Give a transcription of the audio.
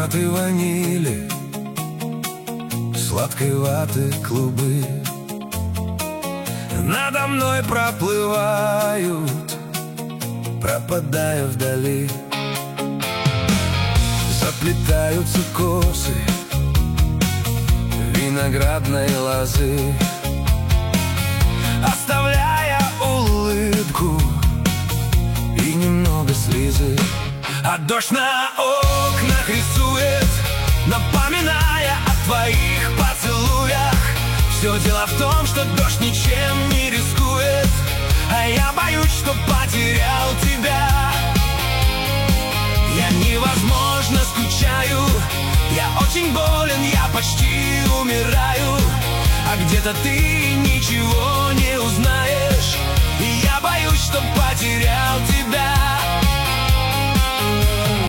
ароматы ванили, сладкой ваты клубы надо мной проплывают, пропадая вдали. Заплетаются косы виноградной лозы, оставляя улыбку и немного слезы. А дождь на окнах рисует, напоминая о твоих поцелуях. Все дело в том, что дождь ничем не рискует, а я боюсь, что потерял тебя. Я невозможно скучаю, я очень болен, я почти умираю. А где-то ты ничего не узнаешь, и я боюсь, что потерял тебя.